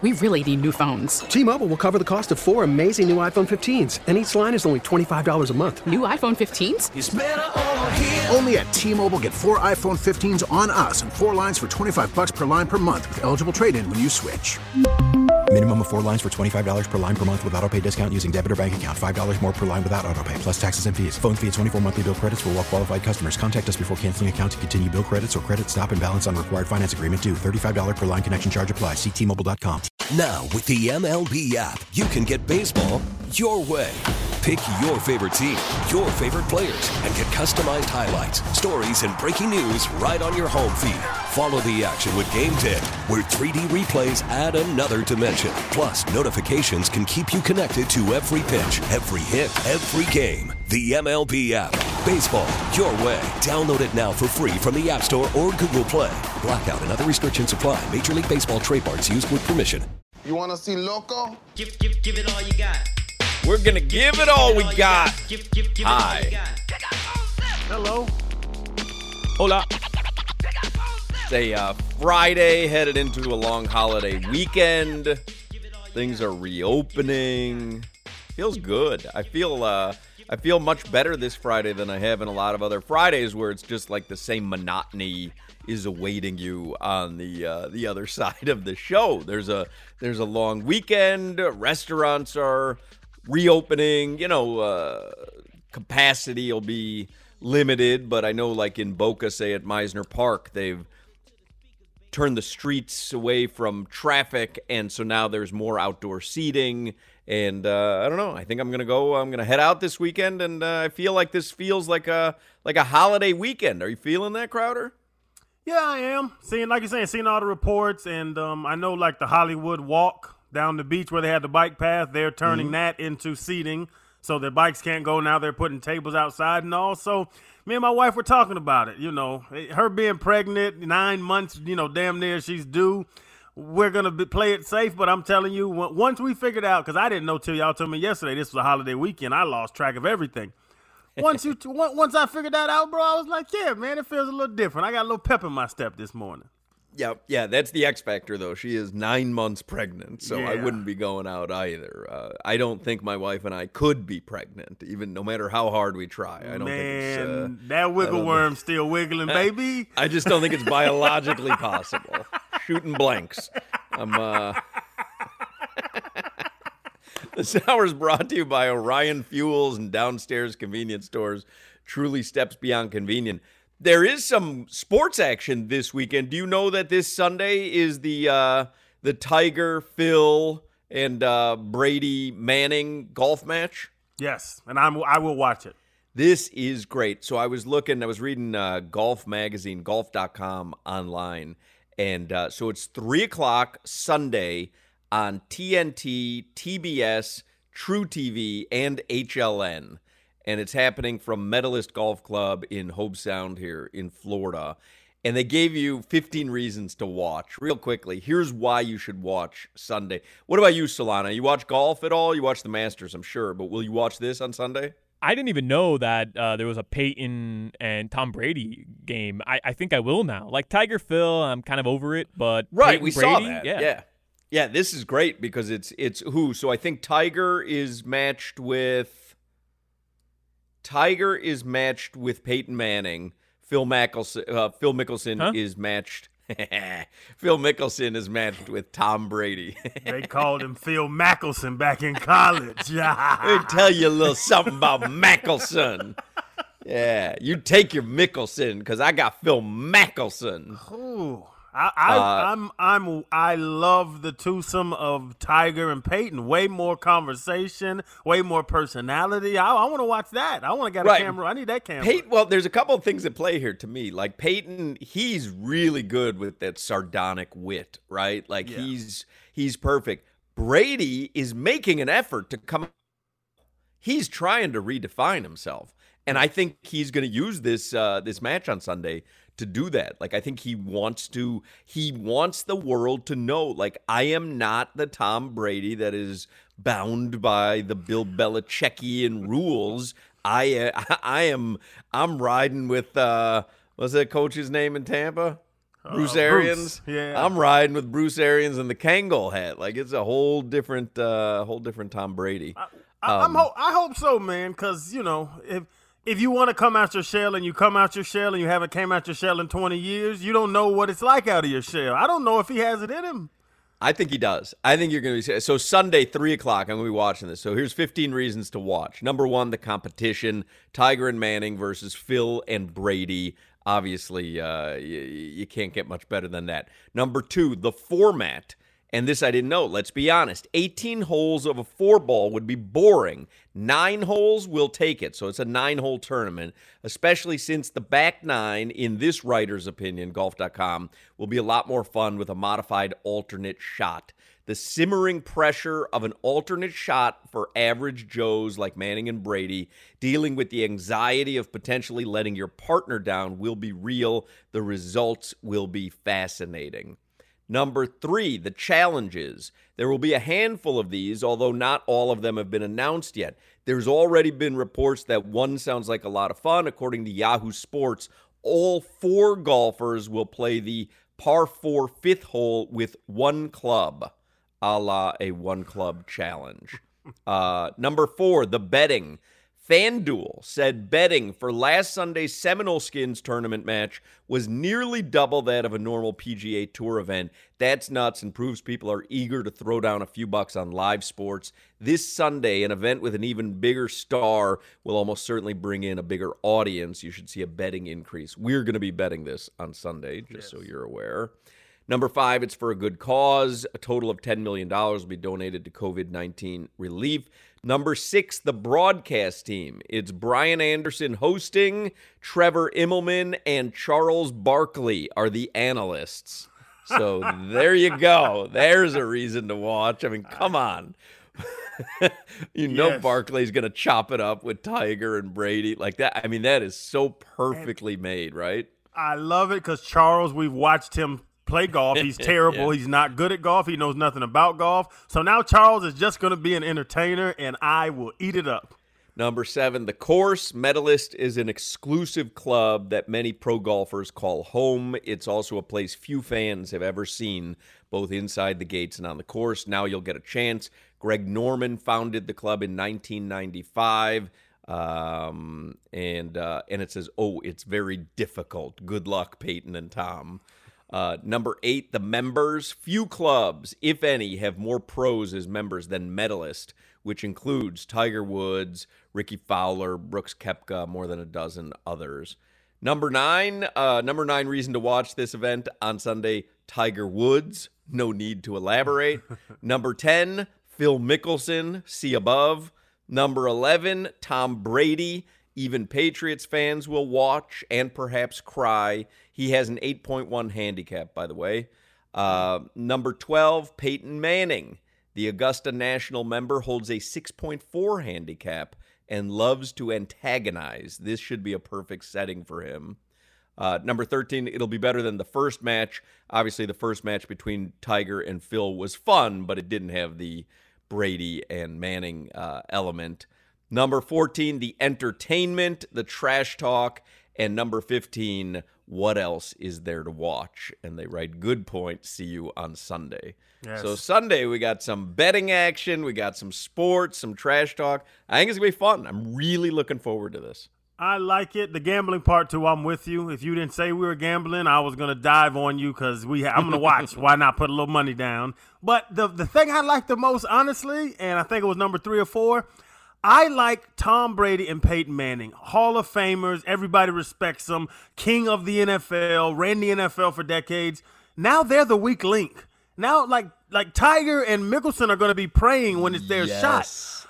We really need new phones. T-Mobile will cover the cost of 4 amazing new iPhone 15s, and each line is only $25 a month. New iPhone 15s? It's better over here. Only at T-Mobile, get 4 iPhone 15s on us and 4 lines for $25 per line per month with eligible trade-in when you switch. Minimum of 4 lines for $25 per line per month with autopay discount using debit or bank account. $5 more per line without autopay, plus taxes and fees. Phone fee at 24 monthly bill credits for well-qualified customers. Contact us before canceling account to continue bill credits or credit stop and balance on required finance agreement due. $35 per line connection charge applies. See T-Mobile.com. Now, with the MLB app, you can get baseball your way. Pick your favorite team, your favorite players, and get customized highlights, stories, and breaking news right on your home feed. Follow the action with Game Day, where 3D replays add another dimension. Plus, notifications can keep you connected to every pitch, every hit, every game. The MLB app. Baseball your way. Download it now for free from the App Store or Google Play. Blackout and other restrictions apply. Major League Baseball trademarks used with permission. You want to see Loco? Give it all you got. We're going to give it all we got. Hi. Hello. Hola. It's a Friday, headed into a long holiday weekend. Things are reopening. Feels good. I feel much better this Friday than I have in a lot of other Fridays where it's just like the same monotony is awaiting you on the other side of the show. There's a long weekend. Restaurants are reopening. Capacity will be limited, but I know like in Boca, say at Meisner Park, they've turned the streets away from traffic, and so now there's more outdoor seating. And I don't know. I think I'm gonna head out this weekend, and I feel like this feels like a holiday weekend. Are you feeling that, Crowder? Yeah, I am. Seeing all the reports, and I know like the Hollywood Walk down the beach where they had the bike path, they're turning that into seating, so the bikes can't go now. They're putting tables outside and all. So me and my wife were talking about it. Her being pregnant, 9 months, damn near she's due. We're going to play it safe, but I'm telling you, once we figured out, because I didn't know till y'all told me yesterday this was a holiday weekend, I lost track of everything. Once I figured that out, bro, I was like, yeah, man, it feels a little different. I got a little pep in my step this morning. Yeah, that's the X factor, though. She is 9 months pregnant, so Yeah. I wouldn't be going out either. I don't think my wife and I could be pregnant, even no matter how hard we try. I don't think it's, that wiggle worm's still wiggling, baby. I just don't think it's biologically possible. Shooting blanks. This hour is brought to you by Orion Fuels and Downstairs Convenience Stores. Truly steps beyond convenient. There is some sports action this weekend. Do you know that this Sunday is the Tiger, Phil, and Brady Manning golf match? Yes, and I will watch it. This is great. So I was reading Golf Magazine, golf.com online. And so it's 3 o'clock Sunday on TNT, TBS, True TV, and HLN. And it's happening from Medalist Golf Club in Hobe Sound here in Florida. And they gave you 15 reasons to watch. Real quickly, here's why you should watch Sunday. What about you, Solana? You watch golf at all? You watch the Masters, I'm sure. But will you watch this on Sunday? I didn't even know that there was a Peyton and Tom Brady game. I think I will now. Like Tiger Phil, I'm kind of over it, but right, Peyton we Brady, saw that. Yeah. This is great because it's who? So I think Tiger is matched with Peyton Manning. Phil Mickelson is matched. Phil Mickelson is matched with Tom Brady. They called him Phil Mickelson back in college. Let me tell you a little something about Mickelson. Yeah, you take your Mickelson because I got Phil Mickelson. Ooh, I love the twosome of Tiger and Peyton. Way more conversation, way more personality. I want to watch that. I want to get a camera. I need that camera. Well, there's a couple of things at play here to me. Like Peyton, he's really good with that sardonic wit, right? Like he's perfect. Brady is making an effort to come. He's trying to redefine himself, and I think he's going to use this match on Sunday to do that. Like, I think he wants the world to know, like, I am not the Tom Brady that is bound by the Bill Belichickian rules. I'm riding with, what's that coach's name in Tampa? Bruce Arians. Yeah. I'm riding with Bruce Arians and the Kangol hat. Like, it's a whole different Tom Brady. I hope so, man, because, if you want to come out your shell and you come out your shell and you haven't came out your shell in 20 years, you don't know what it's like out of your shell. I don't know if he has it in him. I think he does. I think you're going to be – so Sunday, 3 o'clock, I'm going to be watching this. So here's 15 reasons to watch. Number one, the competition, Tiger and Manning versus Phil and Brady. Obviously, you can't get much better than that. Number two, the format. And this I didn't know. Let's be honest. 18 holes of a 4-ball would be boring. 9 holes will take it. So it's a 9-hole tournament, especially since the back 9, in this writer's opinion, golf.com, will be a lot more fun with a modified alternate shot. The simmering pressure of an alternate shot for average Joes like Manning and Brady, dealing with the anxiety of potentially letting your partner down, will be real. The results will be fascinating. Number 3, the challenges. There will be a handful of these, although not all of them have been announced yet. There's already been reports that one sounds like a lot of fun. According to Yahoo Sports, all 4 golfers will play the par 4 5th hole with one club, a la a one-club challenge. Number 4, the betting. FanDuel said betting for last Sunday's Seminole Skins tournament match was nearly double that of a normal PGA Tour event. That's nuts and proves people are eager to throw down a few bucks on live sports. This Sunday, an event with an even bigger star will almost certainly bring in a bigger audience. You should see a betting increase. We're going to be betting this on Sunday, just so you're aware. Number 5, it's for a good cause. A total of $10 million will be donated to COVID-19 relief. Number 6, the broadcast team. It's Brian Anderson hosting, Trevor Immelman and Charles Barkley are the analysts. So there you go. There's a reason to watch. I mean, come on. Barkley's going to chop it up with Tiger and Brady like that. I mean, that is so perfectly made, right? I love it because Charles, we've watched him play golf. He's terrible. Yeah. He's not good at golf. He knows nothing about golf. So now Charles is just going to be an entertainer, and I will eat it up. Number 7, the course. Medalist is an exclusive club that many pro golfers call home. It's also a place few fans have ever seen, both inside the gates and on the course. Now you'll get a chance. Greg Norman founded the club in 1995. And it says, it's very difficult. Good luck, Peyton and Tom. Number 8, the members. Few clubs, if any, have more pros as members than Medalist, which includes Tiger Woods, Ricky Fowler, Brooks Koepka, more than a dozen others. Number 9 reason to watch this event on Sunday, Tiger Woods. No need to elaborate. Number 10, Phil Mickelson, see above. Number 11, Tom Brady. Even Patriots fans will watch and perhaps cry. He has an 8.1 handicap, by the way. Number 12, Peyton Manning. The Augusta National member holds a 6.4 handicap and loves to antagonize. This should be a perfect setting for him. Number 13, it'll be better than the first match. Obviously, the first match between Tiger and Phil was fun, but it didn't have the Brady and Manning element. Number 14, the entertainment, the trash talk. And number 15, what else is there to watch? And they write, good point, see you on Sunday. Yes. So Sunday, we got some betting action, we got some sports, some trash talk. I think it's going to be fun. I'm really looking forward to this. I like it. The gambling part, too, I'm with you. If you didn't say we were gambling, I was going to dive on you because I'm going to watch. Why not put a little money down? But the thing I like the most, honestly, and I think it was number 3 or 4, I like Tom Brady and Peyton Manning, Hall of Famers. Everybody respects them. King of the NFL, ran the NFL for decades. Now they're the weak link. Now, like Tiger and Mickelson are going to be praying when it's their shot. Yes.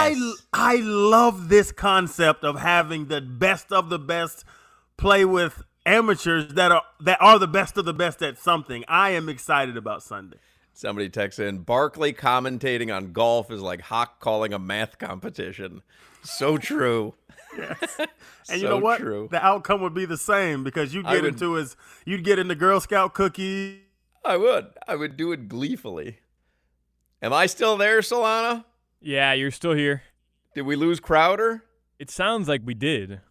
I love this concept of having the best of the best play with amateurs that are the best of the best at something. I am excited about Sunday. Somebody texts in, Barkley commentating on golf is like Hawk calling a math competition. So true. Yes. And you know what? True. The outcome would be the same because you'd get into Girl Scout cookies. I would do it gleefully. Am I still there, Solana? Yeah, you're still here. Did we lose Crowder? It sounds like we did.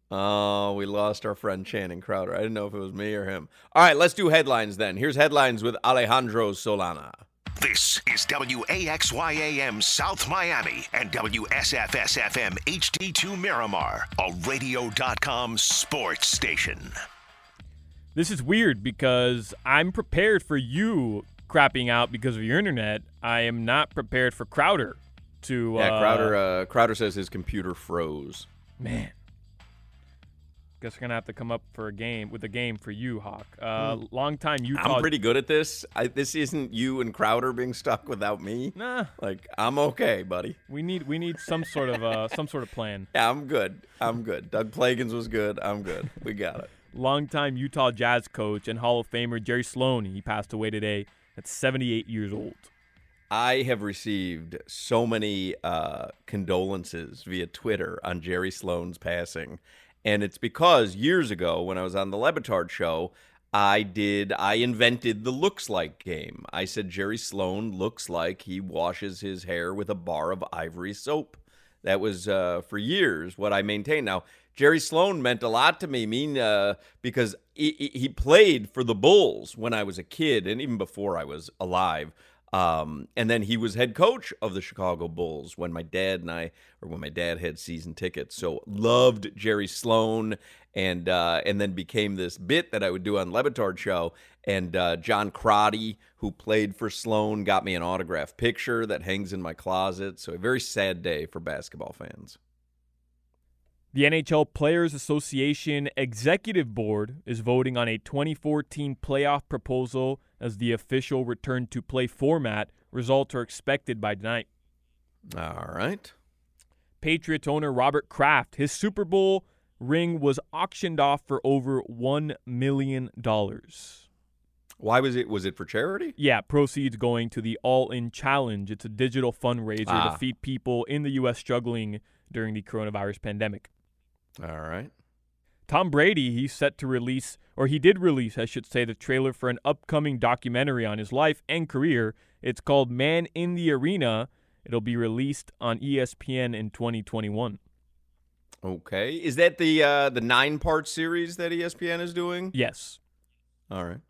Oh, we lost our friend Channing Crowder. I didn't know if it was me or him. All right, let's do headlines then. Here's headlines with Alejandro Solana. This is WAXYAM South Miami and WSFS-FM HD2 Miramar, a radio.com sports station. This is weird because I'm prepared for you crapping out because of your internet. I am not prepared for Crowder to... Crowder says his computer froze. Man. Guess we're going to have to come up for a game for you, Hawk. Long time Utah. I'm pretty good at this. This isn't you and Crowder being stuck without me. Nah. Like, I'm okay, buddy. We need some sort of plan. Yeah, I'm good. Doug Plagans was good. I'm good. We got it. Longtime Utah Jazz coach and Hall of Famer Jerry Sloan. He passed away today at 78 years old. I have received so many condolences via Twitter on Jerry Sloan's passing. And it's because years ago when I was on the Le Batard show, I invented the looks like game. I said Jerry Sloan looks like he washes his hair with a bar of ivory soap. That was for years what I maintained. Now, Jerry Sloan meant a lot to me, because he played for the Bulls when I was a kid and even before I was alive. And then he was head coach of the Chicago Bulls when my dad had season tickets. So loved Jerry Sloan, and then became this bit that I would do on Le Batard show. And John Crotty, who played for Sloan, got me an autographed picture that hangs in my closet. So a very sad day for basketball fans. The NHL Players Association Executive Board is voting on a 2014 playoff proposal as the official return-to-play format. Results are expected by tonight. All right. Patriots owner Robert Kraft, his Super Bowl ring was auctioned off for over $1 million. Why was it? Was it for charity? Yeah, proceeds going to the All In Challenge. It's a digital fundraiser to feed people in the U.S. struggling during the coronavirus pandemic. All right. Tom Brady, he did release, the trailer for an upcoming documentary on his life and career. It's called Man in the Arena. It'll be released on ESPN in 2021. Okay. Is that the 9-part series that ESPN is doing? Yes. All right.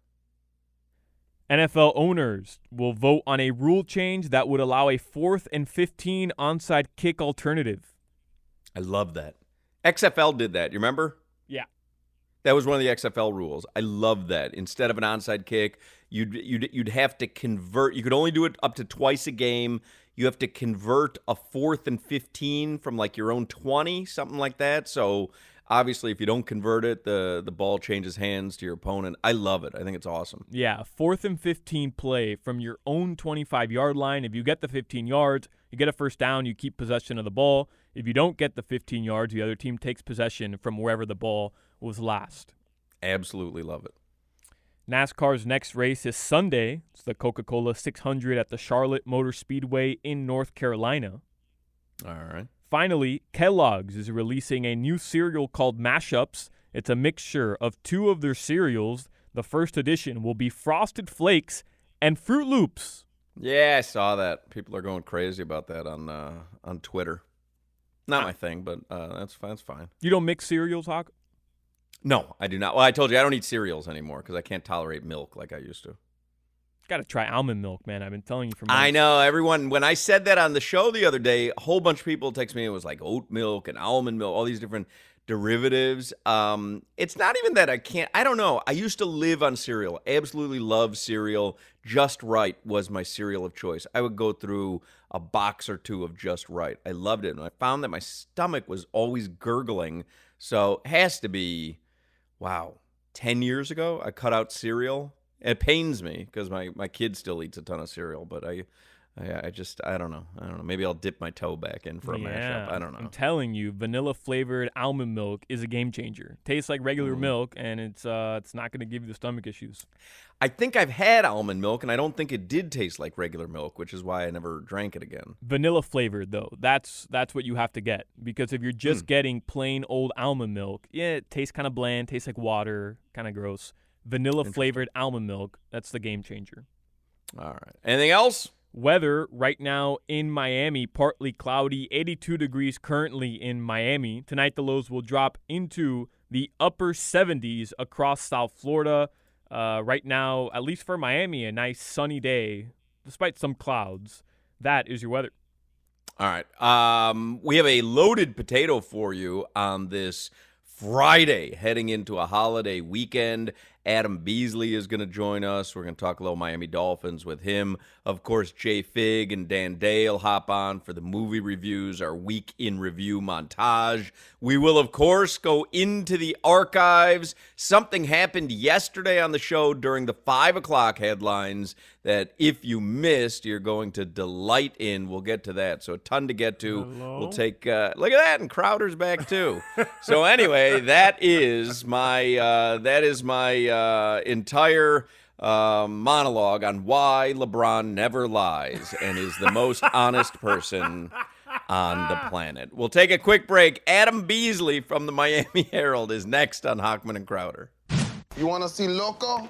NFL owners will vote on a rule change that would allow a 4th and 15 onside kick alternative. I love that. XFL did that. You remember? Yeah. That was one of the XFL rules. I love that. Instead of an onside kick, you'd have to convert. You could only do it up to twice a game. You have to convert a 4th and 15 from like your own 20, something like that. So obviously, if you don't convert it, the ball changes hands to your opponent. I love it. I think it's awesome. Yeah, 4th and 15 play from your own 25-yard line. If you get the 15 yards, you get a first down, you keep possession of the ball. If you don't get the 15 yards, the other team takes possession from wherever the ball was last. Absolutely love it. NASCAR's next race is Sunday. It's the Coca-Cola 600 at the Charlotte Motor Speedway in North Carolina. All right. Finally, Kellogg's is releasing a new cereal called Mashups. It's a mixture of 2 of their cereals. The first edition will be Frosted Flakes and Fruit Loops. Yeah, I saw that. People are going crazy about that on Twitter. Not my thing, but that's fine. You don't mix cereals, Hawk? No, I do not. Well, I told you I don't eat cereals anymore because I can't tolerate milk like I used to. Got to try almond milk, man. I've been telling you for months. I know. Everyone, when I said that on the show the other day, a whole bunch of people texted me. It was like oat milk and almond milk, all these different derivatives. It's not even that I can't. I don't know. I used to live on cereal. Absolutely love cereal. Just Right was my cereal of choice. I would go through a box or 2 of Just Right. I loved it. And I found that my stomach was always gurgling. So it has to be, 10 years ago, I cut out cereal. It pains me because my kid still eats a ton of cereal, but I don't know. Maybe I'll dip my toe back in for a mashup. I don't know. I'm telling you, vanilla-flavored almond milk is a game changer. Tastes like regular milk, and it's not going to give you the stomach issues. I think I've had almond milk, and I don't think it did taste like regular milk, which is why I never drank it again. Vanilla-flavored, though, that's what you have to get. Because if you're just getting plain old almond milk, it tastes kind of bland, tastes like water, kind of gross. Vanilla-flavored almond milk, that's the game changer. All right. Anything else? Weather right now in Miami, partly cloudy, 82 degrees currently in Miami. Tonight the lows will drop into the upper 70s across South Florida. Right now, at least for Miami, a nice sunny day, despite some clouds. That is your weather. All right. We have a loaded potato for you on this Friday, heading into a holiday weekend. Adam Beasley is going to join us. We're going to talk a little Miami Dolphins with him. Of course, Jay Fig and Dan Dale hop on for the movie reviews, our week in review montage. We will, of course, go into the archives. Something happened yesterday on the show during the 5 o'clock headlines that if you missed, you're going to delight in. We'll get to that. So a ton to get to. Hello? We'll take look at that, and Crowder's back too. So anyway, that is my entire monologue on why LeBron never lies and is the most honest person on the planet. We'll take a quick break. Adam Beasley from the Miami Herald is next on Hochman and Crowder. You want to see Loco?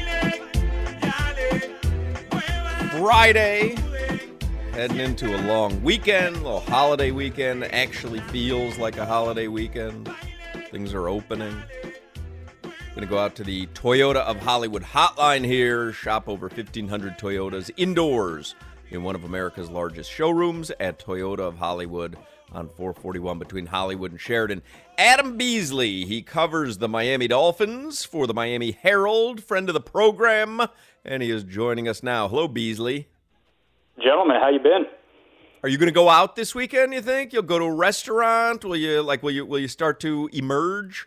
Friday, heading into a long weekend, a little holiday weekend. Actually feels like a holiday weekend. Things are opening. Going to go out to the Toyota of Hollywood hotline here. Shop over 1,500 Toyotas indoors in one of America's largest showrooms at Toyota of Hollywood on 441 between Hollywood and Sheridan. Adam Beasley, he covers the Miami Dolphins for the Miami Herald, friend of the program, and he is joining us now. Hello, Beasley. Gentlemen, how you been? Are you going to go out this weekend, you think? You'll go to a restaurant? Will you start to emerge?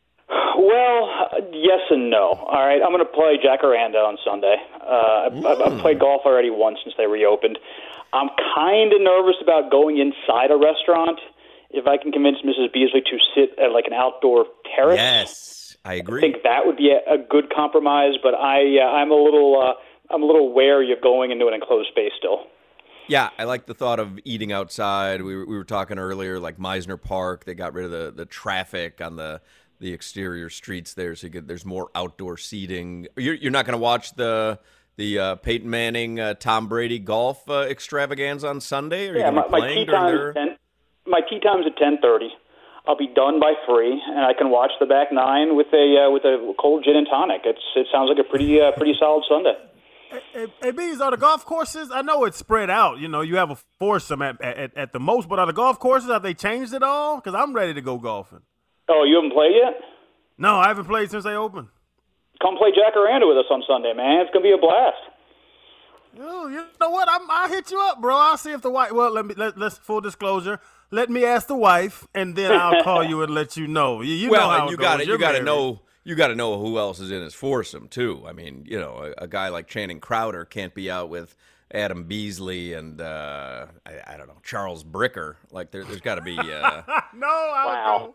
Well, yes and no. All right, I'm going to play Jacaranda on Sunday. I've played golf already once since they reopened. I'm kind of nervous about going inside a restaurant if I can convince Mrs. Beasley to sit at like an outdoor terrace. Yes, I agree. I think that would be a good compromise, but I'm a little wary of going into an enclosed space still. Yeah, I like the thought of eating outside. We were talking earlier, like Meisner Park. They got rid of the traffic on the exterior streets there, so there's more outdoor seating. You're not going to watch the Peyton Manning, Tom Brady golf extravaganza on Sunday? Are you going to be playing during their... My tee time's at 10:30. I'll be done by 3, and I can watch the back 9 with a cold gin and tonic. It sounds like a pretty solid Sunday. Hey, Bees, are the golf courses? I know it's spread out. You know, you have a foursome at the most, but are the golf courses, have they changed it all? Because I'm ready to go golfing. Oh, you haven't played yet? No, I haven't played since they opened. Come play Jacaranda with us on Sunday, man. It's gonna be a blast. Oh, you know what? I'll hit you up, bro. I'll see if the wife. Well, let's full disclosure. Let me ask the wife, and then I'll call you and let you know. You know how it goes. You got to know. You got to know who else is in his foursome too. I mean, you know, a guy like Channing Crowder can't be out with Adam Beasley and I don't know, Charles Bricker. Like there's got to be. Wow.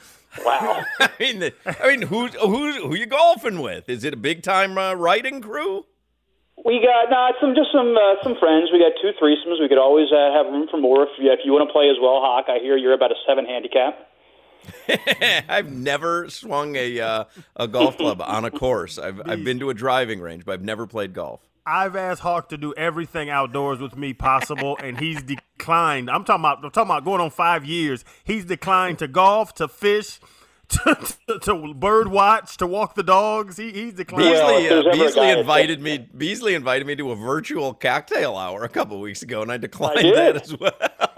I mean, who you golfing with? Is it a big time writing crew? We got some friends. We got 2 threesomes. We could always have room for more if you want to play as well, Hawk. I hear you're about a 7 handicap. I've never swung a golf club on a course. I've been to a driving range, but I've never played golf. I've asked Hawk to do everything outdoors with me possible, and he's declined. I'm talking about going on 5 years. He's declined to golf, to fish, to bird watch, to walk the dogs. He's declined. Beasley invited me to a virtual cocktail hour a couple weeks ago, and I declined that as well.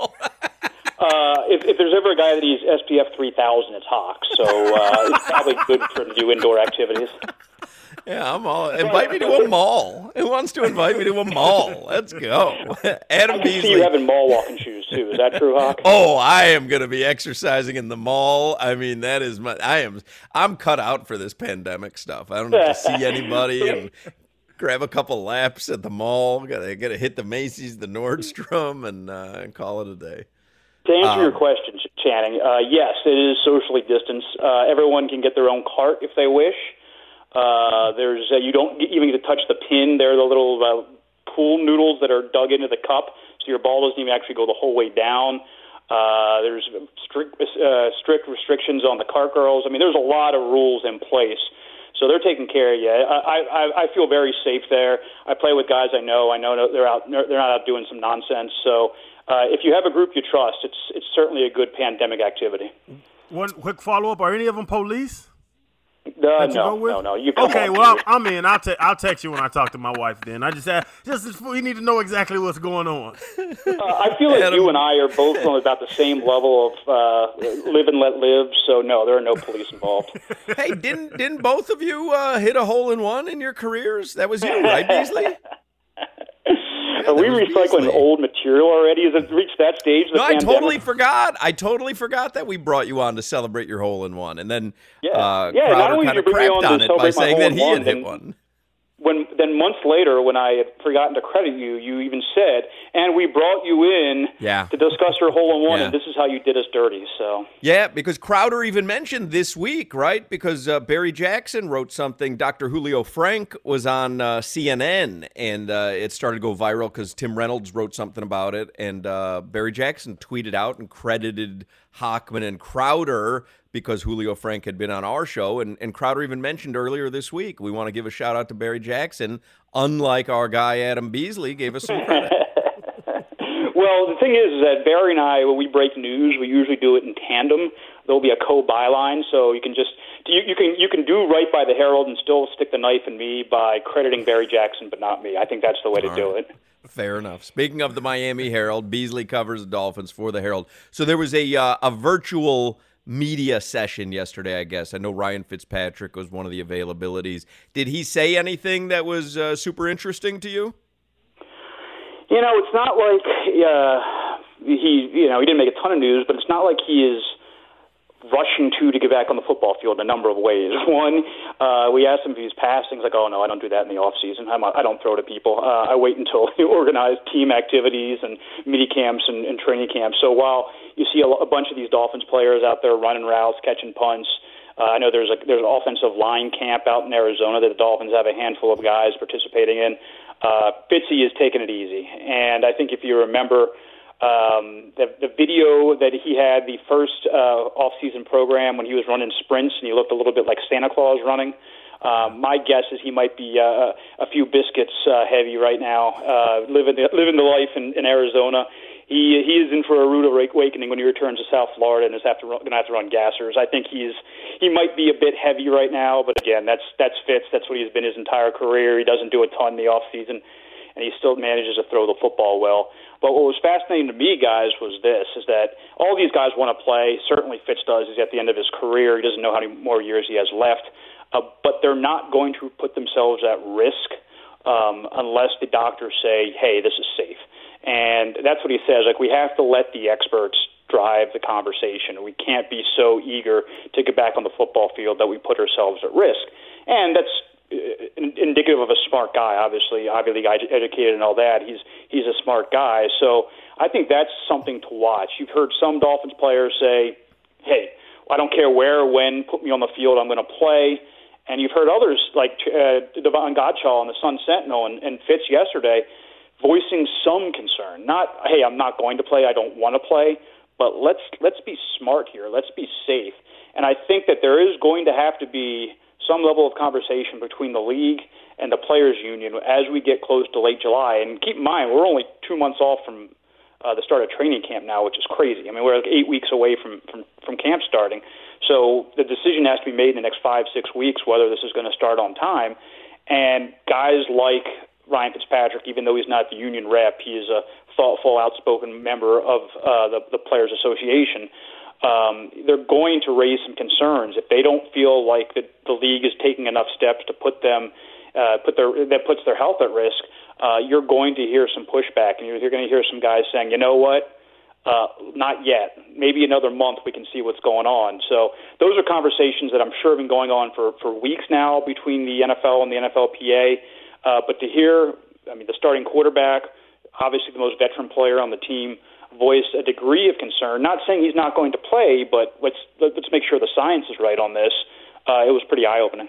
If there's ever a guy that needs SPF 3000, it's Hawk. So it's probably good for him to do indoor activities. Yeah, I'm all. Invite me to a mall. Who wants to invite me to a mall? Let's go. Adam Beasley. See you having mall walking shoes too. Is that true, Hawk? Oh, I am going to be exercising in the mall. I mean, that is I'm cut out for this pandemic stuff. I don't have to see anybody and grab a couple laps at the mall. Got to hit the Macy's, the Nordstrom, and call it a day. To answer your question, Channing, yes, it is socially distanced. Everyone can get their own cart if they wish. You don't even get to touch the pin. They're the little pool noodles that are dug into the cup, so your ball doesn't even actually go the whole way down. There's strict restrictions on the cart girls. I mean, there's a lot of rules in place. So they're taking care of you. I feel very safe there. I play with guys I know. I know they're not out doing some nonsense. So if you have a group you trust, it's certainly a good pandemic activity. One quick follow-up. Are any of them police? No. Okay, well, I'm in. I'll text you when I talk to my wife. Then I we need to know exactly what's going on. I feel like you and I are both on about the same level of live and let live. So no, there are no police involved. Hey, didn't both of you hit a hole-in-one in your careers? That was you, right, Beasley? Are we recycling old material already? Has it reached that stage? No, I totally forgot. I totally forgot that we brought you on to celebrate your hole-in-one, and then Crowder kind of crapped on it by saying that he had hit one. Then months later, when I had forgotten to credit you, you even said, and we brought you in to discuss your hole-in-one, and this is how you did us dirty. So yeah, because Crowder even mentioned this week, right? Because Barry Jackson wrote something. Dr. Julio Frank was on CNN, and it started to go viral because Tim Reynolds wrote something about it, and Barry Jackson tweeted out and credited Hochman and Crowder because Julio Frank had been on our show, and Crowder even mentioned earlier this week, we want to give a shout-out to Barry Jackson, unlike our guy Adam Beasley gave us some credit. Well, the thing is that Barry and I, when we break news, we usually do it in tandem. There'll be a co-byline, so you can do right by the Herald and still stick the knife in me by crediting Barry Jackson, but not me. I think that's the way to do it. Fair enough. Speaking of the Miami Herald, Beasley covers the Dolphins for the Herald. So there was a virtual media session yesterday, I guess. I know Ryan Fitzpatrick was one of the availabilities. Did he say anything that was super interesting to you? You know, it's not like he didn't make a ton of news, but it's not like he is rushing to get back on the football field in a number of ways. One, we asked him if he's passing. He's like, oh, no, I don't do that in the off season. I don't throw to people. I wait until you organize team activities and mini camps and training camps. So while you see a bunch of these Dolphins players out there running routes, catching punts, I know there's an offensive line camp out in Arizona that the Dolphins have a handful of guys participating in. Fitzy is taking it easy. And I think if you remember the video that he had, the first off-season program when he was running sprints and he looked a little bit like Santa Claus running, my guess is he might be a few biscuits heavy right now, living the life in Arizona. He is in for a rude awakening when he returns to South Florida and is going to have to run gassers. I think he might be a bit heavy right now, but again, that's Fitz. That's what he's been his entire career. He doesn't do a ton in the off season, and he still manages to throw the football well. But what was fascinating to me, guys, is that all these guys want to play. Certainly Fitz does. He's at the end of his career. He doesn't know how many more years he has left. But they're not going to put themselves at risk unless the doctors say, hey, this is safe. And that's what he says. Like, we have to let the experts drive the conversation. We can't be so eager to get back on the football field that we put ourselves at risk. And that's indicative of a smart guy, obviously, Ivy League educated and all that. He's a smart guy. So I think that's something to watch. You've heard some Dolphins players say, hey, I don't care where or when, put me on the field, I'm going to play. And you've heard others like Devon Godchall and the Sun Sentinel and Fitz yesterday voicing some concern. Not, hey, I'm not going to play, I don't want to play, but let's be smart here. Let's be safe. And I think that there is going to have to be some level of conversation between the league and the players' union as we get close to late July. And keep in mind, we're only 2 months off from the start of training camp now, which is crazy. I mean, we're like 8 weeks away from camp starting. So the decision has to be made in the next 5-6 weeks whether this is going to start on time. And guys like Ryan Fitzpatrick, even though he's not the union rep, he is a thoughtful, outspoken member of the Players Association. They're going to raise some concerns if they don't feel like the league is taking enough steps to put them that puts their health at risk. You're going to hear some pushback, and you're going to hear some guys saying, you know what? Not yet. Maybe another month we can see what's going on. So those are conversations that I'm sure have been going on for weeks now between the NFL and the NFLPA. But to hear, the starting quarterback, obviously the most veteran player on the team, voice a degree of concern, not saying he's not going to play, but let's make sure the science is right on this. It was pretty eye-opening.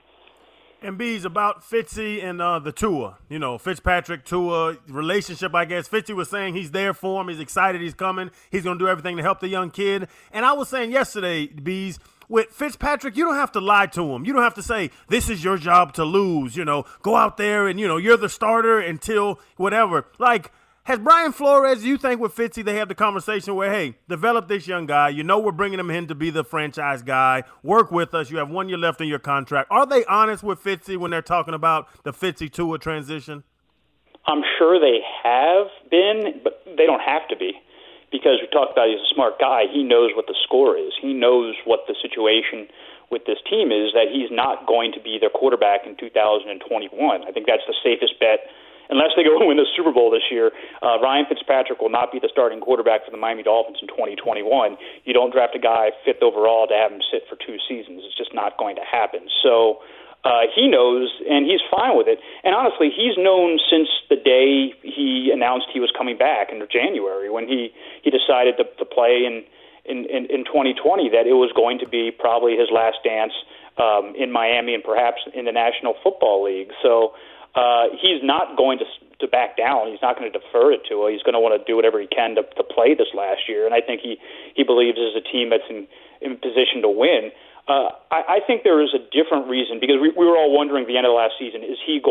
And B's about Fitzy and the Tua, Fitzpatrick, Tua relationship, I guess. Fitzy was saying he's there for him. He's excited he's coming. He's going to do everything to help the young kid. And I was saying yesterday, B's, with Fitzpatrick, you don't have to lie to him. You don't have to say, this is your job to lose, go out there and, you're the starter until whatever. Like, has Brian Flores, do you think with Fitzy they have the conversation where, hey, develop this young guy. We're bringing him in to be the franchise guy. Work with us. You have 1 year left in your contract. Are they honest with Fitzy when they're talking about the Fitzy-Tua transition? I'm sure they have been, but they don't have to be. Because we talked about he's a smart guy. He knows what the score is. He knows what the situation with this team is, that he's not going to be their quarterback in 2021. I think that's the safest bet. Unless they go and win the Super Bowl this year, Ryan Fitzpatrick will not be the starting quarterback for the Miami Dolphins in 2021. You don't draft a guy 5th overall to have him sit for 2 seasons. It's just not going to happen. So he knows, and he's fine with it. And honestly, he's known since the day he announced he was coming back in January, when he decided to play in 2020, that it was going to be probably his last dance in Miami and perhaps in the National Football League. So he's not going to back down. He's not going to defer it to it. He's going to want to do whatever he can to play this last year. And I think he believes this is a team that's in position to win. I think there is a different reason, because we were all wondering at the end of the last season, is Fitz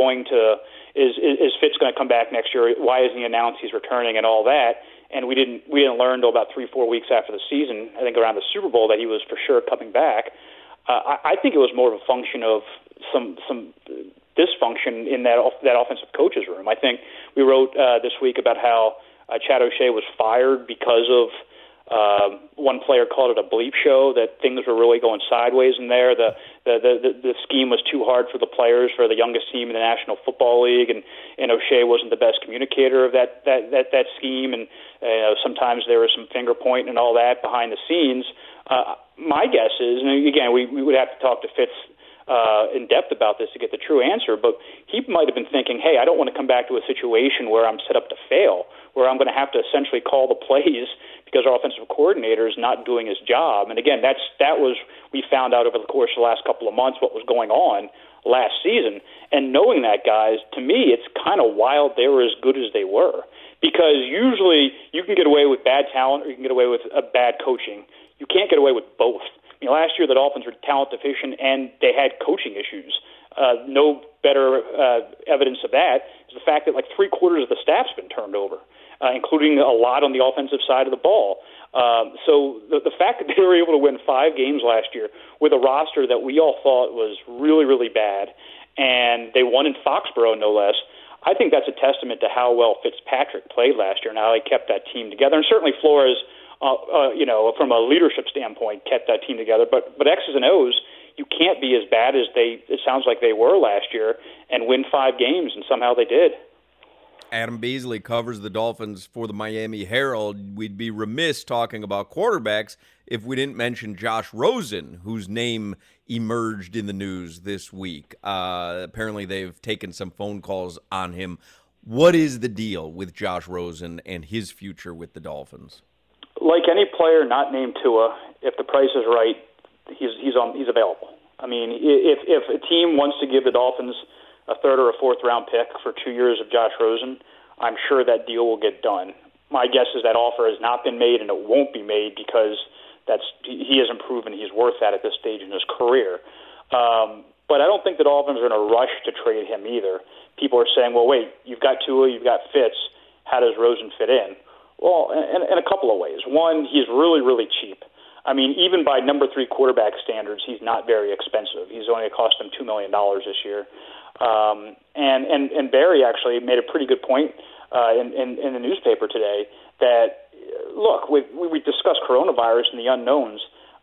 going to come back next year? Why hasn't he announced he's returning and all that? And we didn't learn until about 3-4 weeks after the season, I think around the Super Bowl, that he was for sure coming back. I think it was more of a function of some dysfunction in that offensive coach's room. I think we wrote this week about how Chad O'Shea was fired because of one player called it a bleep show, that things were really going sideways in there. The scheme was too hard for the players, for the youngest team in the National Football League, and O'Shea wasn't the best communicator of that scheme, and sometimes there was some finger pointing and all that behind the scenes. My guess is, and again, we would have to talk to Fitz in depth about this to get the true answer, but he might have been thinking, hey, I don't want to come back to a situation where I'm set up to fail, where I'm going to have to essentially call the plays because our offensive coordinator is not doing his job. And again, that was, we found out over the course of the last couple of months what was going on last season. And knowing that, guys, to me, it's kind of wild they were as good as they were, because usually you can get away with bad talent or you can get away with bad coaching. You can't get away with both. Last year the Dolphins were talent deficient and they had coaching issues. No better evidence of that is the fact that like 3/4 of the staff's been turned over, including a lot on the offensive side of the ball. So the fact that they were able to win 5 games last year with a roster that we all thought was really, really bad, and they won in Foxborough, no less, I think that's a testament to how well Fitzpatrick played last year and how he kept that team together. And certainly Flores, from a leadership standpoint, kept that team together. But X's and O's, you can't be as bad as it sounds like they were last year and win 5 games, and somehow they did. Adam Beasley covers the Dolphins for the Miami Herald. We'd be remiss talking about quarterbacks if we didn't mention Josh Rosen, whose name emerged in the news this week. Apparently they've taken some phone calls on him. What is the deal with Josh Rosen and his future with the Dolphins? Like any player not named Tua, if the price is right, he's available. I mean, if a team wants to give the Dolphins a 3rd or a 4th round pick for 2 years of Josh Rosen, I'm sure that deal will get done. My guess is that offer has not been made, and it won't be made because he hasn't proven he's worth that at this stage in his career. But I don't think the Dolphins are in a rush to trade him either. People are saying, well, wait, you've got Tua, you've got Fitz. How does Rosen fit in? Well, in a couple of ways. One, he's really, really cheap. I mean, even by number 3 quarterback standards, he's not very expensive. He's only cost them $2 million this year. And Barry actually made a pretty good point in the newspaper today that, look, we discussed coronavirus and the unknowns.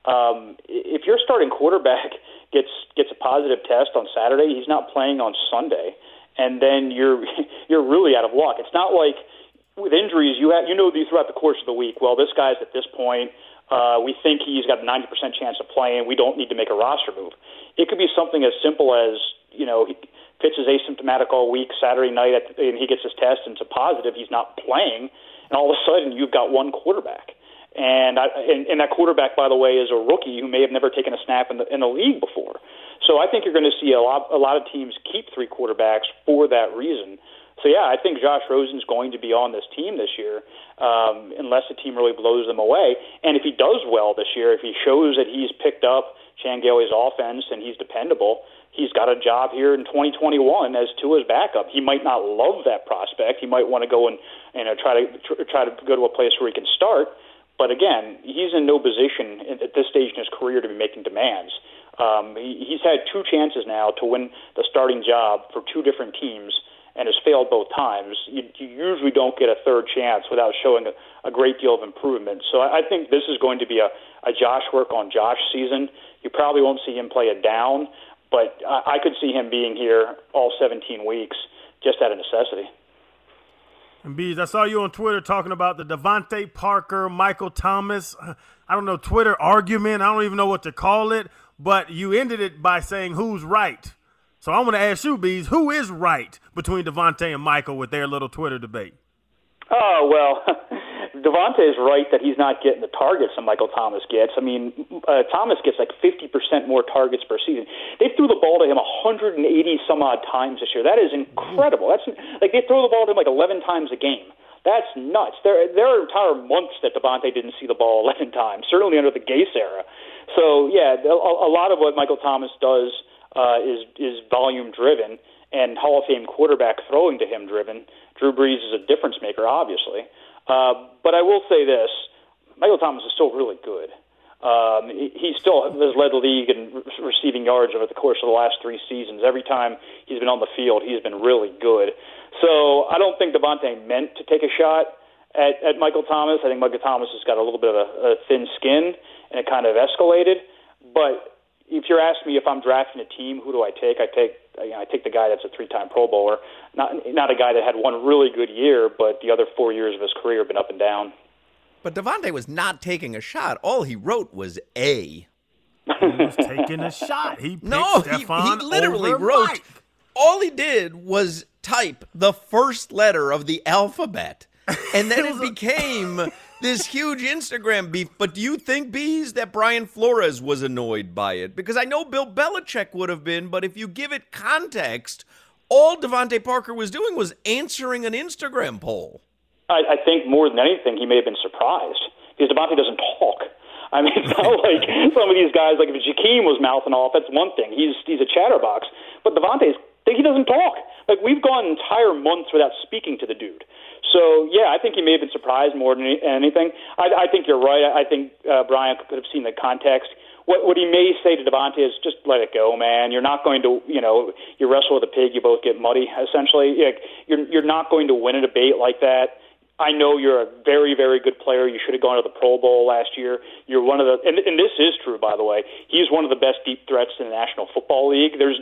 If your starting quarterback gets a positive test on Saturday, he's not playing on Sunday, and then you're really out of luck. It's not like with injuries, you know these throughout the course of the week. Well, this guy's at this point. We think he's got a 90% chance of playing. We don't need to make a roster move. It could be something as simple as, Fitz is asymptomatic all week, Saturday night, and he gets his test and it's a positive, he's not playing, and all of a sudden you've got one quarterback. And that quarterback, by the way, is a rookie who may have never taken a snap in the league before. So I think you're going to see a lot of teams keep 3 quarterbacks for that reason. So, yeah, I think Josh Rosen's going to be on this team this year unless the team really blows them away. And if he does well this year, if he shows that he's picked up Chan Gailey's offense and he's dependable, he's got a job here in 2021 as Tua's backup. He might not love that prospect. He might want to go and try to go to a place where he can start. But again, he's in no position at this stage in his career to be making demands. He's had 2 chances now to win the starting job for 2 different teams and has failed both times. You usually don't get a third chance without showing a great deal of improvement. So I think this is going to be a Josh work on Josh season. You probably won't see him play it down, but I could see him being here all 17 weeks just out of necessity. And Bees, I saw you on Twitter talking about the Devontae Parker, Michael Thomas, I don't know, Twitter argument. I don't even know what to call it, but you ended it by saying who's right. So I want to ask you, Bees, who is right between Devontae and Michael with their little Twitter debate? Oh, well, Devontae is right that he's not getting the targets that Michael Thomas gets. I mean, Thomas gets like 50% more targets per season. They threw the ball to him 180-some-odd times this year. That is incredible. That's like they throw the ball to him like 11 times a game. That's nuts. There are entire months that Devontae didn't see the ball 11 times, certainly under the Gase era. So, yeah, a lot of what Michael Thomas does is volume-driven and Hall of Fame quarterback throwing to him driven. Drew Brees is a difference maker, obviously. But I will say this, Michael Thomas is still really good. He still has led the league in receiving yards over the course of the last 3 seasons. Every time he's been on the field, he's been really good. So I don't think Devontae meant to take a shot at Michael Thomas. I think Michael Thomas has got a little bit of a thin skin, and it kind of escalated. But if you're asking me if I'm drafting a team, who do I take? I take the guy that's a 3-time Pro Bowler, not a guy that had one really good year, but the other 4 years of his career have been up and down. But Devontae was not taking a shot. All he wrote was A. He was taking a shot. He literally wrote. Mike. All he did was type the first letter of the alphabet, and then it became this huge Instagram beef. But do you think, Bees, that Brian Flores was annoyed by it? Because I know Bill Belichick would have been, but if you give it context, all Devontae Parker was doing was answering an Instagram poll. I think more than anything, he may have been surprised because Devontae doesn't talk. I mean, it's not like some of these guys, like if Jakeem was mouthing off, that's one thing. He's a chatterbox. But Devontae, he doesn't talk. Like, we've gone entire months without speaking to the dude. So, yeah, I think he may have been surprised more than anything. I think you're right. I think Brian could have seen the context. What he may say to Devontae is just let it go, man. You're not going to, you wrestle with a pig, you both get muddy, essentially. You're not going to win a debate like that. I know you're a very, very good player. You should have gone to the Pro Bowl last year. You're one of the, and this is true, by the way. He's one of the best deep threats in the National Football League. There's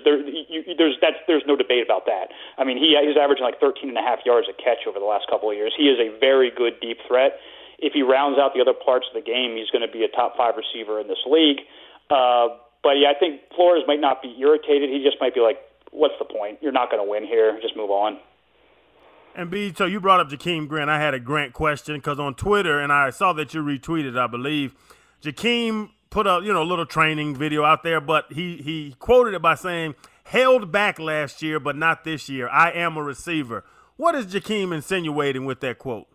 no debate about that. I mean, he's averaging like 13.5 yards a catch over the last couple of years. He is a very good deep threat. If he rounds out the other parts of the game, he's going to be a top 5 receiver in this league. But yeah, I think Flores might not be irritated. He just might be like, "What's the point? You're not going to win here. Just move on." And B, so you brought up Jakeem Grant. I had a Grant question because on Twitter, and I saw that you retweeted, I believe, Jakeem put a little training video out there, but he quoted it by saying, "Held back last year, but not this year. I am a receiver." What is Jakeem insinuating with that quote?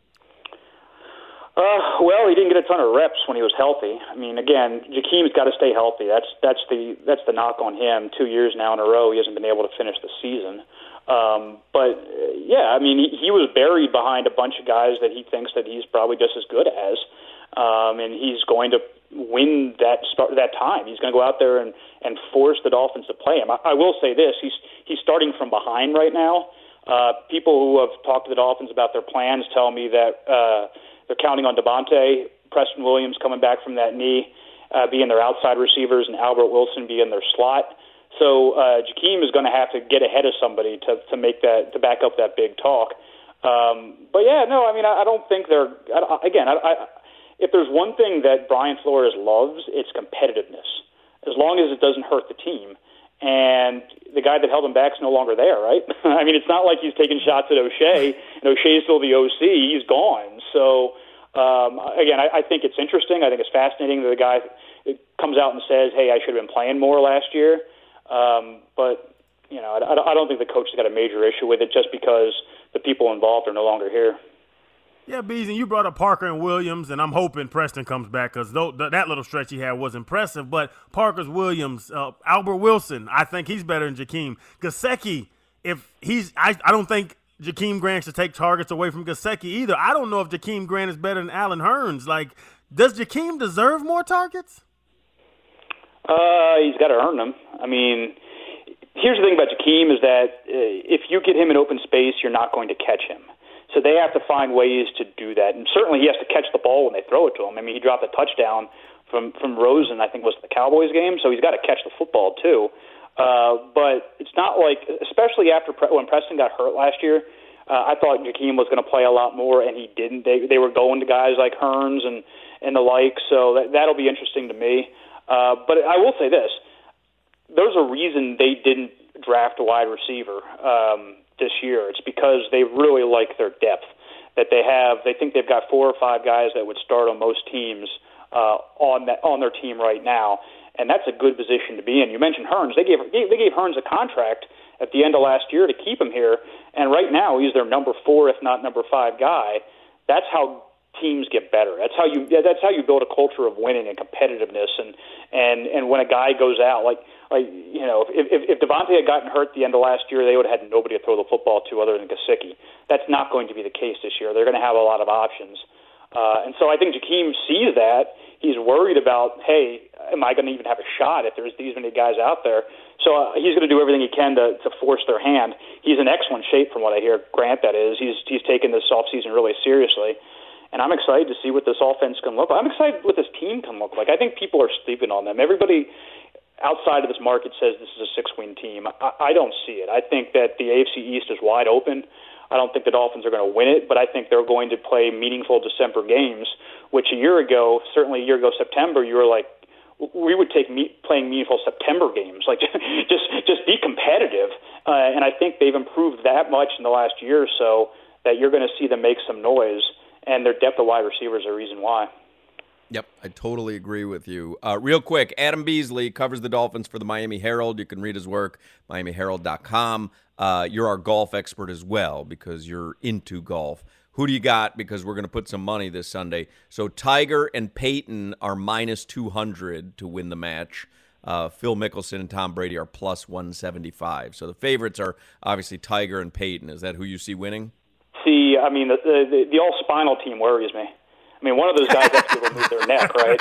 Well, he didn't get a ton of reps when he was healthy. I mean, again, Jakeem's got to stay healthy. That's the knock on him. 2 years now in a row, he hasn't been able to finish the season. But yeah, I mean, he was buried behind a bunch of guys that he thinks that he's probably just as good as, and he's going to win that time. He's going to go out there and force the Dolphins to play him. I will say this: he's starting from behind right now. People who have talked to the Dolphins about their plans tell me that they're counting on Devontae, Preston Williams coming back from that knee, being their outside receivers, and Albert Wilson being their slot. So Jakeem is going to have to get ahead of somebody to back up that big talk. But yeah, no, I mean, I don't think they're again. If there's one thing that Brian Flores loves, it's competitiveness. As long as it doesn't hurt the team. And the guy that held him back is no longer there, right? I mean, it's not like he's taking shots at O'Shea, and O'Shea's still the OC. He's gone. So again, I think it's interesting. I think it's fascinating that the guy comes out and says, "Hey, I should have been playing more last year." But I don't think the coach has got a major issue with it just because the people involved are no longer here. Yeah, Bees, and you brought up Parker and Williams, and I'm hoping Preston comes back because that little stretch he had was impressive. But Parker's Williams, Albert Wilson, I think he's better than Jakeem. Gesicki, I don't think Jakeem Grant should take targets away from Gesicki either. I don't know if Jakeem Grant is better than Allen Hurns. Like, does Jakeem deserve more targets? He's got to earn them. I mean, here's the thing about Jakeem is that if you get him in open space, you're not going to catch him. So they have to find ways to do that. And certainly he has to catch the ball when they throw it to him. I mean, he dropped a touchdown from Rosen, I think was the Cowboys game, so he's got to catch the football too. But it's not like, especially after when Preston got hurt last year, I thought Jakeem was going to play a lot more, and he didn't. They were going to guys like Hurns and the like, so that'll be interesting to me. But I will say this. There's a reason they didn't draft a wide receiver this year. It's because they really like their depth that they have. They think they've got 4 or 5 guys that would start on most teams on their team right now, and that's a good position to be in. You mentioned Hurns. They gave Hurns a contract at the end of last year to keep him here, and right now he's their number 4, if not number 5 guy. That's how teams get better. That's how you build a culture of winning and competitiveness. And when a guy goes out, if Devontae had gotten hurt at the end of last year, they would have had nobody to throw the football to other than Gesicki. That's not going to be the case this year. They're going to have a lot of options. And so I think Jakeem sees that. He's worried about, hey, am I going to even have a shot if there's these many guys out there? So he's going to do everything he can to force their hand. He's in excellent shape from what I hear, Grant, that is. He's taken this offseason really seriously. And I'm excited to see what this offense can look like. I'm excited what this team can look like. I think people are sleeping on them. Everybody outside of this market says this is a 6-win team. I don't see it. I think that the AFC East is wide open. I don't think the Dolphins are going to win it, but I think they're going to play meaningful December games, which a year ago, September, you were like, we would take playing meaningful September games, like just be competitive. And I think they've improved that much in the last year or so that you're going to see them make some noise, and their depth of wide receivers are a reason why. Yep, I totally agree with you. Real quick, Adam Beasley covers the Dolphins for the Miami Herald. You can read his work, miamiherald.com. You're our golf expert as well because you're into golf. Who do you got? Because we're going to put some money this Sunday. So Tiger and Peyton are minus 200 to win the match. Phil Mickelson and Tom Brady are plus 175. So the favorites are obviously Tiger and Peyton. Is that who you see winning? See, I mean, the all-spinal team worries me. I mean, one of those guys has to remove their neck, right?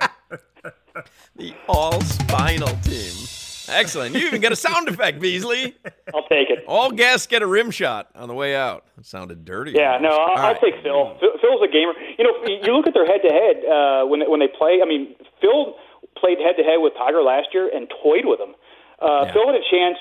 The all-spinal team. Excellent. You even got a sound effect, Beasley. I'll take it. All guests get a rim shot on the way out. That sounded dirty. Yeah, no, I'll take Phil. Phil's a gamer. You know, you look at their head-to-head when they play. I mean, Phil played head-to-head with Tiger last year and toyed with him. Phil had a chance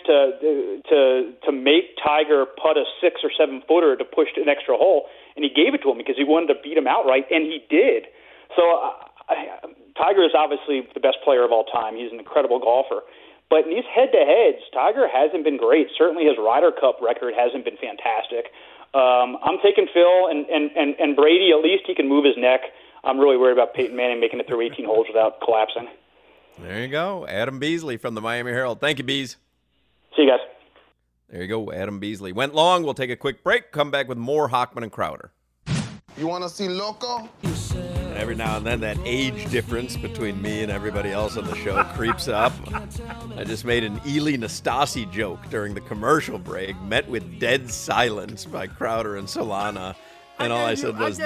to make Tiger putt a 6 or 7 footer to push an extra hole, and he gave it to him because he wanted to beat him outright, and he did. So Tiger is obviously the best player of all time. He's an incredible golfer. But in these head-to-heads, Tiger hasn't been great. Certainly his Ryder Cup record hasn't been fantastic. I'm taking Phil and Brady. At least he can move his neck. I'm really worried about Peyton Manning making it through 18 holes without collapsing. There you go. Adam Beasley from the Miami Herald. Thank you, Bees. See you guys. There you go, Adam Beasley. Went long. We'll take a quick break. Come back with more Hochman and Crowder. You want to see Loco? And every now and then that age difference between me and everybody else on the show creeps up. I just made an Eli Nastasi joke during the commercial break, met with dead silence by Crowder and Solana. And all I said was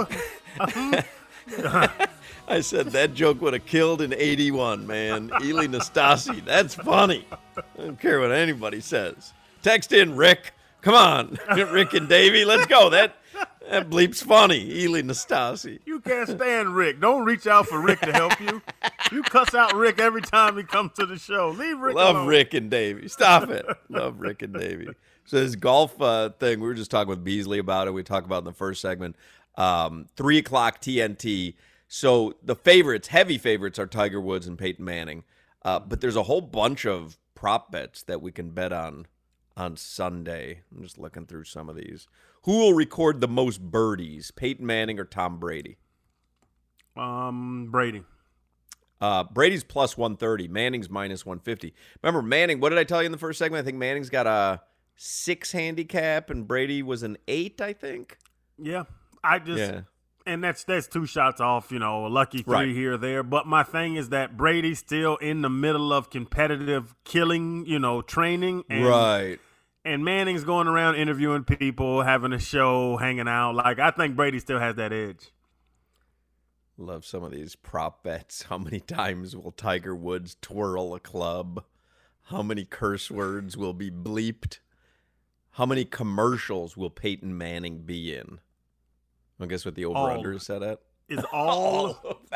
I said that joke would have killed in 81, man. Eli Nastasi, that's funny. I don't care what anybody says. Text in, Rick. Come on, Rick and Davey, let's go. That bleep's funny, Eli Nastasi. You can't stand Rick. Don't reach out for Rick to help you. You cuss out Rick every time he comes to the show. Leave Rick alone. Love Rick and Davey. Stop it. Love Rick and Davey. So this golf thing, we were just talking with Beasley about it. We talked about it in the first segment. 3 o'clock TNT. So the favorites, heavy favorites, are Tiger Woods and Peyton Manning. But there's a whole bunch of prop bets that we can bet on Sunday. I'm just looking through some of these. Who will record the most birdies, Peyton Manning or Tom Brady? Brady. Brady's plus 130. Manning's minus 150. Remember, Manning, what did I tell you in the first segment? I think Manning's got a 6 handicap, and Brady was an 8, I think. Yeah. And that's 2 shots off, a lucky 3 here or there. But my thing is that Brady's still in the middle of competitive killing, training. And, right. And Manning's going around interviewing people, having a show, hanging out. Like, I think Brady still has that edge. Love some of these prop bets. How many times will Tiger Woods twirl a club? How many curse words will be bleeped? How many commercials will Peyton Manning be in? I guess what the over-under is set at? Is all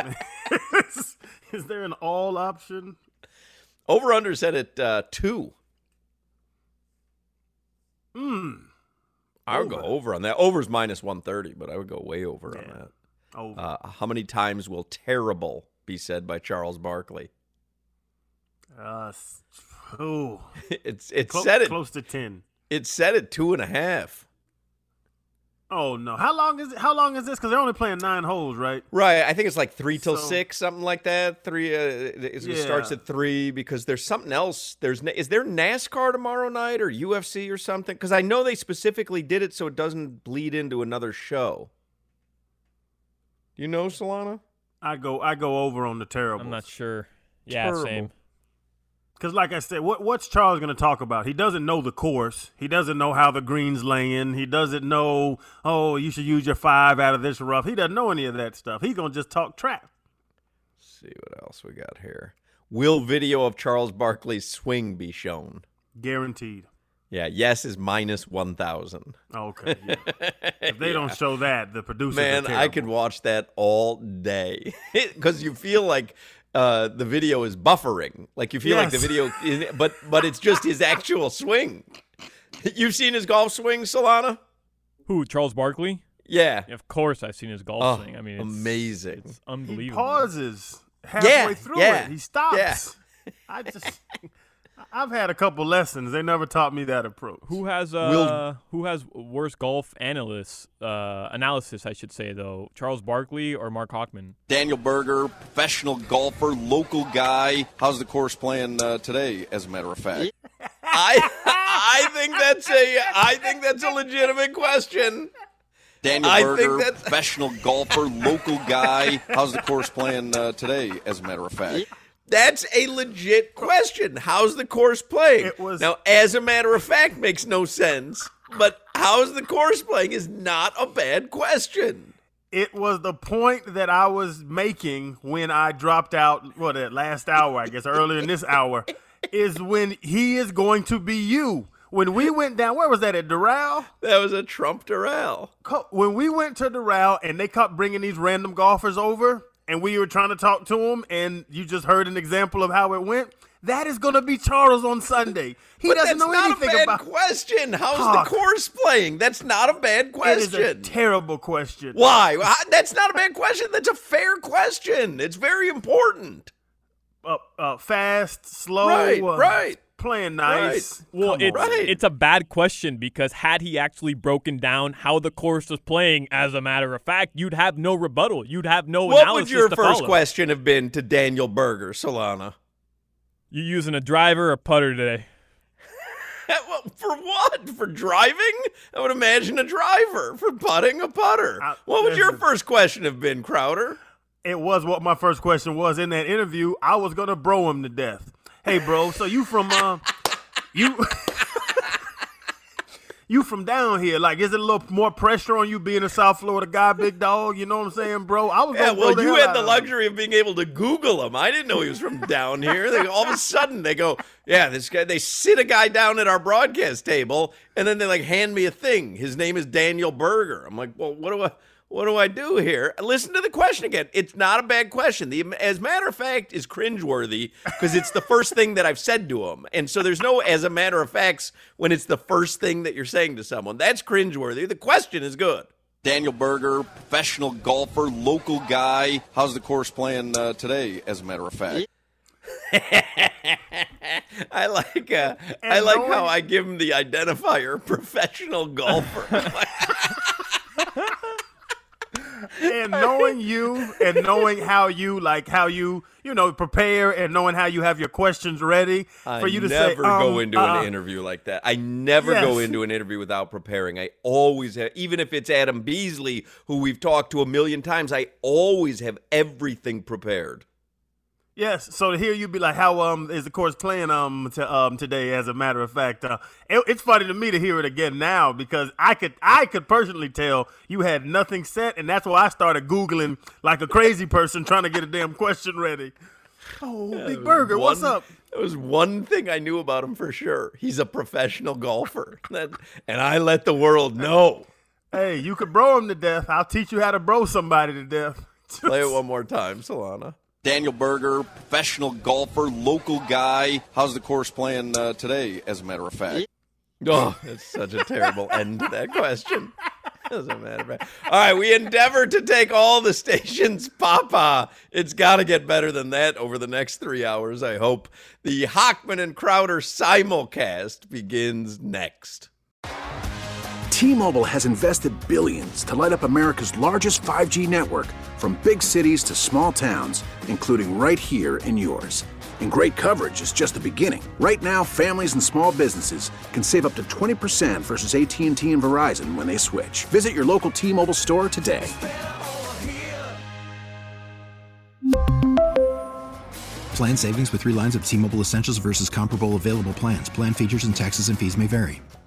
is there an all option? Over-under set at 2. I would go over on that. Over's minus 130, but I would go way over on that. Over. How many times will terrible be said by Charles Barkley? It's set at close to 10. It's set at 2.5. Oh no! How long is this? Because they're only playing 9 holes, right? Right. I think it's like 3 till 6, something like that. 3. It starts at 3 because there's something else. Is there NASCAR tomorrow night or UFC or something? Because I know they specifically did it so it doesn't bleed into another show. Do you know, Solana? I go over on the terrible. I'm not sure. Yeah, terrible. Same. Because, like I said, what's Charles going to talk about? He doesn't know the course. He doesn't know how the green's laying. He doesn't know, you should use your 5 out of this rough. He doesn't know any of that stuff. He's going to just talk trap. Let's see what else we got here. Will video of Charles Barkley's swing be shown? Guaranteed. Yeah, yes is minus 1,000. Okay. Yeah. If they don't show that, the producers are terrible. I could watch that all day. Because you feel like the video is buffering. Like you feel like the video, but it's just his actual swing. You've seen his golf swing, Solana? Who, Charles Barkley? Yeah. Of course I've seen his golf swing. I mean, it's amazing. It's unbelievable. He pauses halfway through it. He stops. Yeah. I've had a couple lessons. They never taught me that approach. Who has worse golf analysis, I should say, though? Charles Barkley or Mark Hochman? Daniel Berger, professional golfer, local guy. How's the course playing today, as a matter of fact? I think that's a legitimate question. Daniel Berger, professional golfer, local guy. How's the course playing today, as a matter of fact? That's a legit question. How's the course playing? Now, as a matter of fact, makes no sense. But how's the course playing is not a bad question. It was the point that I was making when I dropped out, that last hour, I guess, earlier in this hour, is when he is going to be you. When we went down, where was that, at Doral? That was at Trump Doral. When we went to Doral and they kept bringing these random golfers over, and we were trying to talk to him, and you just heard an example of how it went, that is going to be Charles on Sunday. He doesn't know anything about. That's not a bad question. How's the course playing? That's not a bad question. It is a terrible question. Why? That's not a bad question. That's a fair question. It's very important. Fast, slow, right. Playing nice. Right. Well, it's a bad question because had he actually broken down how the course was playing, as a matter of fact, you'd have no rebuttal. You'd have no analysis to follow. What would your first question have been to Daniel Berger, Solana? You using a driver or putter today? For what? For driving? I would imagine a driver. For putting, a putter. What would your first question have been, Crowder? It was what my first question was in that interview. I was going to bro him to death. Hey, bro, so you from you from down here? Like, is it a little more pressure on you being a South Florida guy, big dog? You know what I'm saying, bro? I was you had the luxury of being able to Google him. I didn't know he was from down here. All of a sudden, they go, yeah, this guy. They sit a guy down at our broadcast table, and then they hand me a thing. His name is Daniel Berger. I'm like, well, what do I do here? Listen to the question again. It's not a bad question. As a matter of fact, is cringeworthy because it's the first thing that I've said to him. And so there's no as a matter of facts when it's the first thing that you're saying to someone. That's cringeworthy. The question is good. Daniel Berger, professional golfer, local guy. How's the course playing today, as a matter of fact? I like how I give him the identifier, professional golfer. And knowing you and knowing how you prepare and knowing how you have your questions ready for you to say, I never go into an interview like that. I never go into an interview without preparing. I always have, even if it's Adam Beasley, who we've talked to a million times, I always have everything prepared. Yes, so to hear you be like, how is the course playing today? As a matter of fact, it's funny to me to hear it again now because I could personally tell you had nothing set, and that's why I started Googling like a crazy person trying to get a damn question ready. Oh, Big Burger, what's up? There was one thing I knew about him for sure. He's a professional golfer, and I let the world know. Hey, you could bro him to death. I'll teach you how to bro somebody to death. Play it one more time, Solana. Daniel Berger, professional golfer, local guy. How's the course playing today, as a matter of fact? Oh, it's such a terrible end to that question. As a matter of fact. All right, we endeavor to take all the stations, Papa. It's got to get better than that over the next 3 hours, I hope. The Hochman and Crowder simulcast begins next. T-Mobile has invested billions to light up America's largest 5G network, from big cities to small towns, including right here in yours. And great coverage is just the beginning. Right now, families and small businesses can save up to 20% versus AT&T and Verizon when they switch. Visit your local T-Mobile store today. Plan savings with 3 lines of T-Mobile Essentials versus comparable available plans. Plan features and taxes and fees may vary.